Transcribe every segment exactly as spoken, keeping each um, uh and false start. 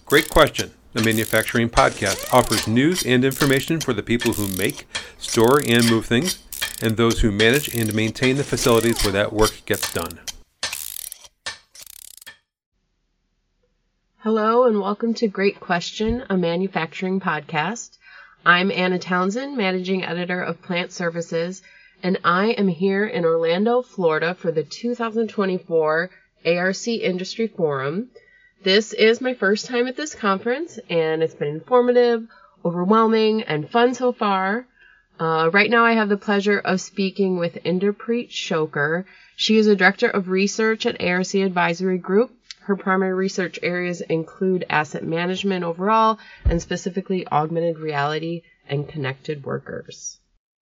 Great Question, the manufacturing podcast, offers news and information for the people who make, store, and move things, and those who manage and maintain the facilities where that work gets done. Hello and welcome to Great Question, a manufacturing podcast. I'm Anna Townsend, Managing Editor of Plant Services, and I am here in Orlando, Florida for the two thousand twenty-four A R C Industry Forum. This is my first time at this conference, and it's been informative, overwhelming, and fun so far. Uh, right now I have the pleasure of speaking with Inderpreet Shoker. She is a Director of Research at A R C Advisory Group. Her primary research areas include asset management overall, and specifically augmented reality and connected workers.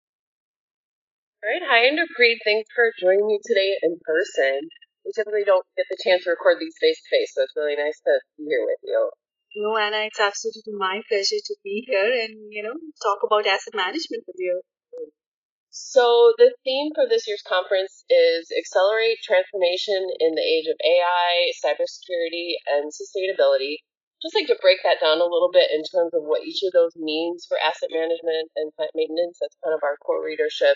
All right, hi Inderpreet. Thanks for joining me today in person. We typically don't get the chance to record these face-to-face, so it's really nice to be here with you. No, Anna, it's absolutely my pleasure to be here and, you know, talk about asset management with you. So the theme for this year's conference is Accelerate Transformation in the Age of A I, Cybersecurity, and Sustainability. Just like to break that down a little bit in terms of what each of those means for asset management and plant maintenance. That's kind of our core readership.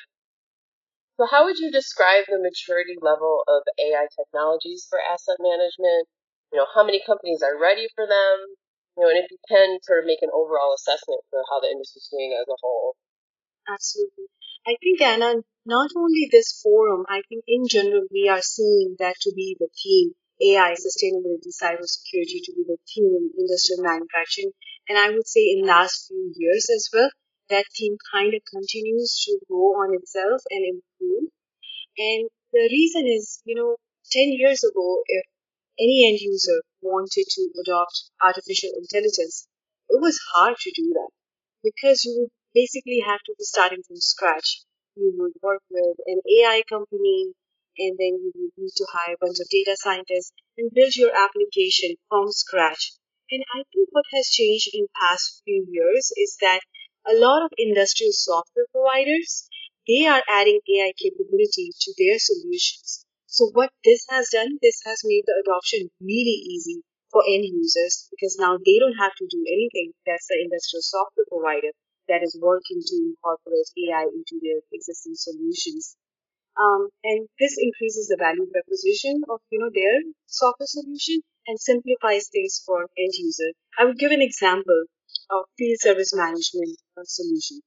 So how would you describe the maturity level of A I technologies for asset management? You know, how many companies are ready for them? You know, and if you can sort of make an overall assessment for how the industry is doing as a whole. Absolutely. I think, Anna, not only this forum, I think in general, we are seeing that to be the theme, A I, sustainability, cybersecurity to be the theme in industrial manufacturing. And I would say in last few years as well, that theme kind of continues to grow on itself and improve. And the reason is, you know, ten years ago, if any end user wanted to adopt artificial intelligence, it was hard to do that because you would basically have to be starting from scratch. You would work with an A I company, and then you would need to hire a bunch of data scientists and build your application from scratch. And I think what has changed in past few years is that a lot of industrial software providers, they are adding A I capability to their solutions. So what this has done, this has made the adoption really easy for end users because now they don't have to do anything. That's the industrial software provider that is working to incorporate A I into their existing solutions. Um, and this increases the value proposition of you know their software solution and simplifies things for end user. I would give an example of field service management uh, solution.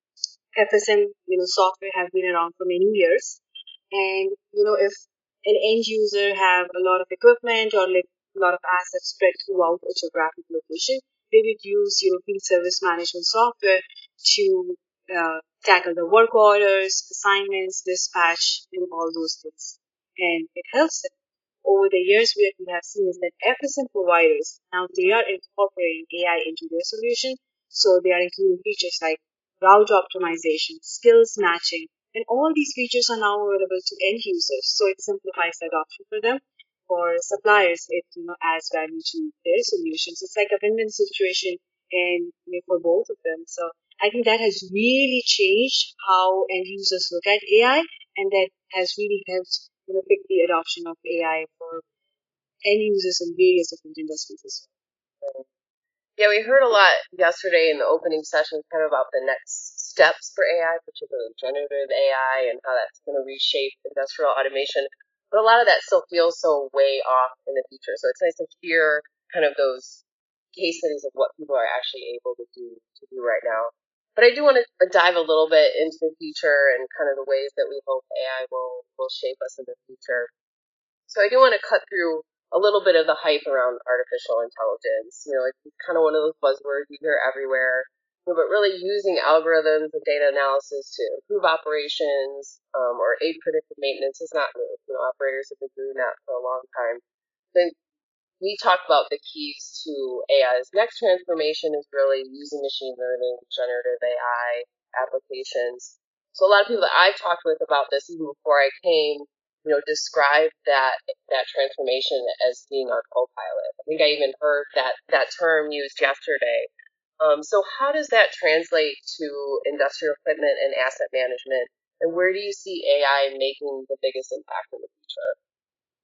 F S M, you know, software have been around for many years, and you know if an end user have a lot of equipment or like a lot of assets spread throughout a geographic location, they would use you know field service management software to uh, tackle the work orders, assignments, dispatch, and all those things, and it helps them. Over the years, what we have seen is that F S M providers now they are incorporating A I into their solution, so they are including features like route optimization, skills matching, and all these features are now available to end users. So it simplifies the adoption for them. For suppliers, it you know adds value to their solutions. It's like a win-win situation, and you know, for both of them. So I think that has really changed how end users look at A I, and that has really helped you know pick the adoption of A I for end users in various different industries as well. Yeah, we heard a lot yesterday in the opening session kind of about the next steps for A I, particularly generative A I, and how that's going to reshape industrial automation. But a lot of that still feels so way off in the future. So it's nice to hear kind of those case studies of what people are actually able to do to do right now. But I do want to dive a little bit into the future and kind of the ways that we hope A I will, will shape us in the future. So I do want to cut through a little bit of the hype around artificial intelligence. You know, it's kind of one of those buzzwords you hear everywhere, but really using algorithms and data analysis to improve operations um, or aid predictive maintenance is not new. You know, operators have been doing that for a long time. Then we talk about the keys to A I's next transformation is really using machine learning, generative A I applications. So a lot of people that I've talked with about this, even before I came, you know, describe that that transformation as being our co-pilot. I think I even heard that that term used yesterday. Um, so how does that translate to industrial equipment and asset management? And where do you see A I making the biggest impact in the future?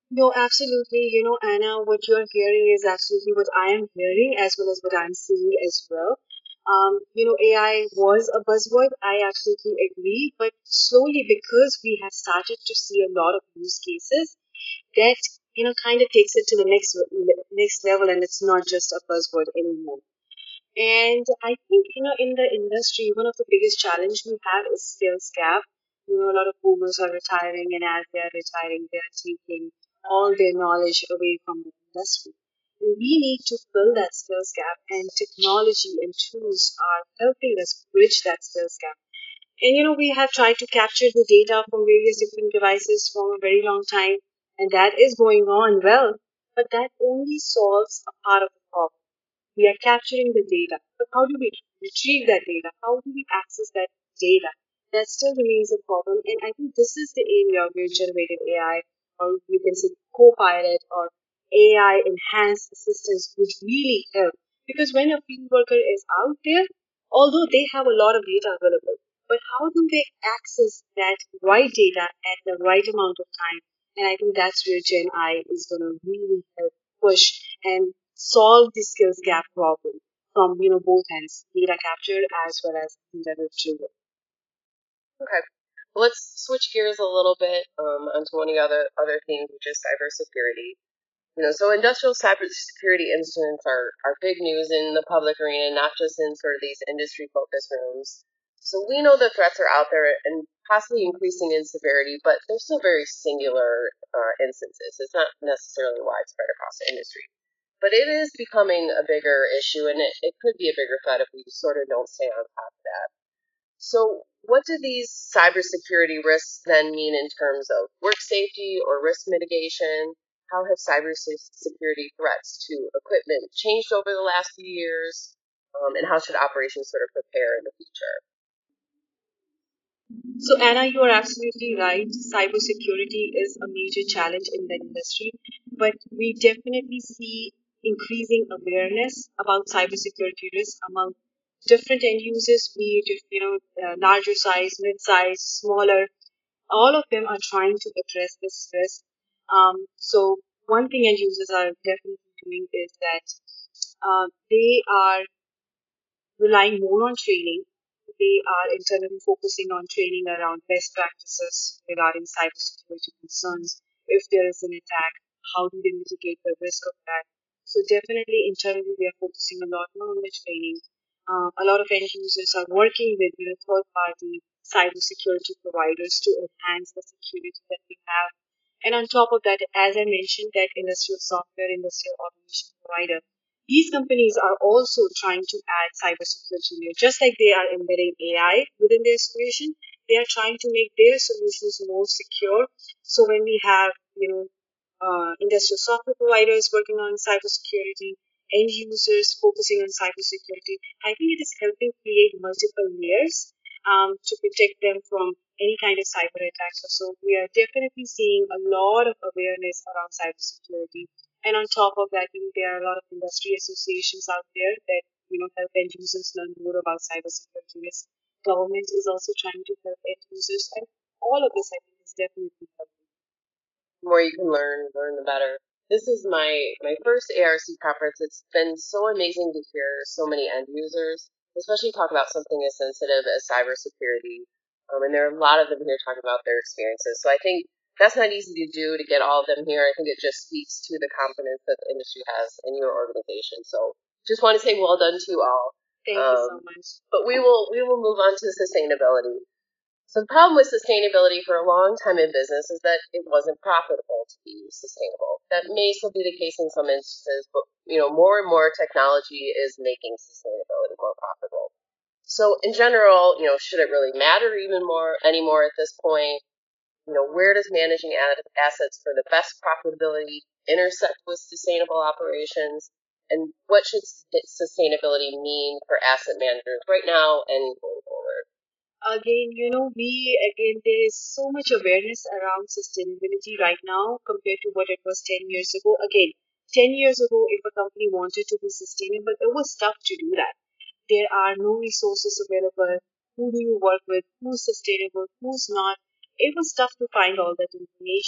No, absolutely. You know, Anna, what you're hearing is absolutely what I am hearing as well as what I'm seeing as well. Um, you know, A I was a buzzword. I absolutely agree. But slowly, because we have started to see a lot of use cases, that, you know, kind of takes it to the next next level, and it's not just a buzzword anymore. And I think, you know, in the industry, one of the biggest challenge we have is skills gap. You know, a lot of boomers are retiring, and as they're retiring, they're taking all their knowledge away from the industry. And we need to fill that skills gap, and technology and tools are helping us bridge that skills gap. And you know, we have tried to capture the data from various different devices for a very long time, and that is going on well, but that only solves a part of the problem. We are capturing the data, but how do we retrieve that data? How do we access that data? That still remains a problem, and I think this is the area where generative A I, or you can say co-pilot or A I enhanced assistance, would really help. Because when a field worker is out there, although they have a lot of data available, but how do they access that right data at the right amount of time? And I think that's where Gen I is going to really help push and solve the skills gap problem from, you know, both ends, data capture as well as data retrieval. Okay. Well, let's switch gears a little bit um, onto one of the other other themes, which is cybersecurity. You know, so industrial cybersecurity incidents are, are big news in the public arena, not just in sort of these industry focused rooms. So we know the threats are out there and possibly increasing in severity, but they're still very singular uh, instances. It's not necessarily widespread across the industry. But it is becoming a bigger issue, and it, it could be a bigger threat if we sort of don't stay on top of that. So, what do these cybersecurity risks then mean in terms of work safety or risk mitigation? How have cybersecurity threats to equipment changed over the last few years? Um, and how should operations sort of prepare in the future? So, Anna, you are absolutely right. Cybersecurity is a major challenge in the industry, but we definitely see increasing awareness about cybersecurity risk among different end users, be it, you know, uh, larger size, mid size, smaller. All of them are trying to address this risk. Um, so, one thing end users are definitely doing is that uh, they are relying more on training. They are internally focusing on training around best practices regarding cybersecurity concerns. If there is an attack, how do they mitigate the risk of that? So definitely internally we are focusing a lot more on the training. Uh, a lot of end users are working with, you know, third-party cybersecurity providers to enhance the security that we have. And on top of that, as I mentioned, that industrial software, industrial automation provider, these companies are also trying to add cybersecurity layer. Just like they are embedding A I within their solution, they are trying to make their solutions more secure. So when we have, you know, uh, industrial software providers working on cybersecurity, end users focusing on cybersecurity, I think it is helping create multiple layers um, to protect them from any kind of cyber attacks. So we are definitely seeing a lot of awareness around cybersecurity. And on top of that, you know, there are a lot of industry associations out there that, you know, help end users learn more about cybersecurity risk. Government is also trying to help end users, and all of this, I think, is definitely helping. The more you can learn, learn the better. This is my, my first A R C conference. It's been so amazing to hear so many end users, especially talk about something as sensitive as cybersecurity. Um, and there are a lot of them here talking about their experiences. So I think that's not easy to do to get all of them here. I think it just speaks to the confidence that the industry has in your organization. So just want to say well done to you all. Thank um, you so much. But we will we will move on to sustainability. So the problem with sustainability for a long time in business is that it wasn't profitable to be sustainable. That may still be the case in some instances, but you know, more and more technology is making sustainability more profitable. So in general, you know, should it really matter even more anymore at this point? You know, where does managing assets for the best profitability intersect with sustainable operations? And what should sustainability mean for asset managers right now and going forward? Again, you know, we, again, there is so much awareness around sustainability right now compared to what it was ten years ago. Again, ten years ago, if a company wanted to be sustainable, it was tough to do that. There are no resources available. Who do you work with? Who's sustainable? Who's not? It was tough to find all that information.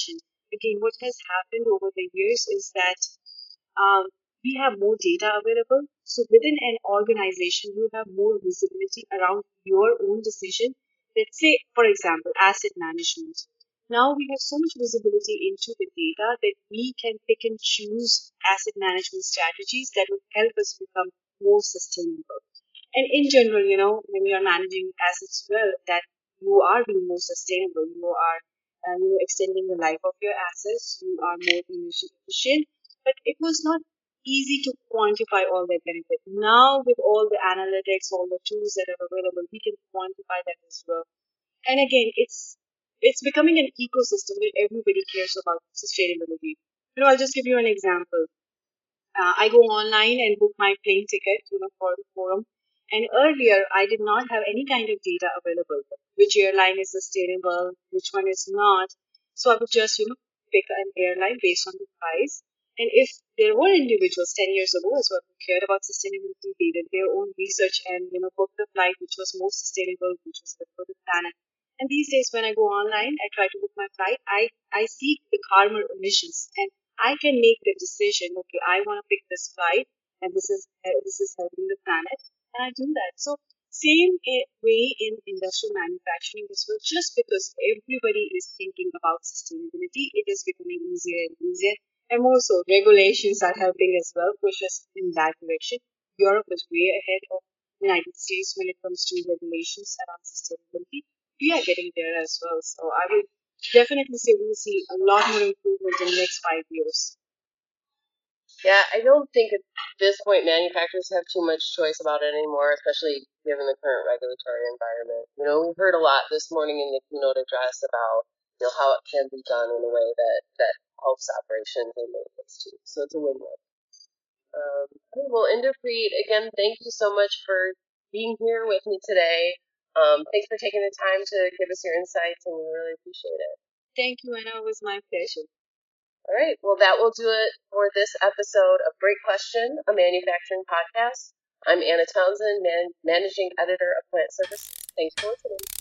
again, what has happened over the years is that um, we have more data available. So within an organization, you have more visibility around your own decision. Let's say, for example, asset management. Now we have so much visibility into the data that we can pick and choose asset management strategies that will help us become more sustainable. And in general, you know, when you are managing assets well, that you are being more sustainable, you are uh, you know, extending the life of your assets, you are more energy efficient. But it was not easy to quantify all that benefit. Now, with all the analytics, all the tools that are available, we can quantify that as well. And again, it's it's becoming an ecosystem where everybody cares about sustainability. You know, I'll just give you an example. Uh, I go online and book my plane ticket, you know, for the forum. And earlier, I did not have any kind of data available. Which airline is sustainable, which one is not. So I would just, you know, pick an airline based on the price. And if there were individuals ten years ago as well who cared about sustainability, they did their own research and, you know, booked the flight which was more sustainable, which was good for the planet. And these days, when I go online, I try to book my flight. I, I see the carbon emissions, and I can make the decision. Okay, I want to pick this flight, and this is uh, this is helping the planet, and I do that. So same i- way in industrial manufacturing as well. Just because everybody is thinking about sustainability, it is becoming easier and easier, and more so regulations are helping as well push us in that direction. Europe is way ahead of United States when it comes to regulations around sustainability. We are getting there as well. So I will definitely say we'll see a lot more improvement in the next five years. Yeah, I don't think at this point manufacturers have too much choice about it anymore, especially given the current regulatory environment. You know, we heard a lot this morning in the keynote address about, you know, how it can be done in a way that, that helps operations and maintenance too. So it's a win-win. Um, okay, well, Inderpreet, again, thank you so much for being here with me today. Um, thanks for taking the time to give us your insights, and we really appreciate it. Thank you, Anna. It was my pleasure. All right, well, that will do it for this episode of Great Question, a manufacturing podcast. I'm Anna Townsend, man- managing editor of Plant Services. Thanks for listening.